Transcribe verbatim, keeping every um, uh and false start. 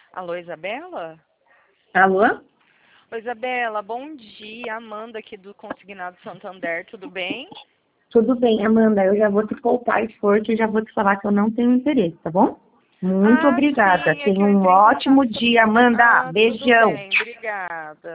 Alô, Isabela? Alô? Oi, Isabela, bom dia. Amanda aqui do Consignado Santander, tudo bem? Tudo bem, Amanda, eu já vou te poupar esforço e já vou te falar que eu não tenho interesse, tá bom? Muito Ah, obrigada. sim, é que Tenha eu um entrei em ótimo contato. dia, Amanda. Ah, tudo Beijão. bem, obrigada.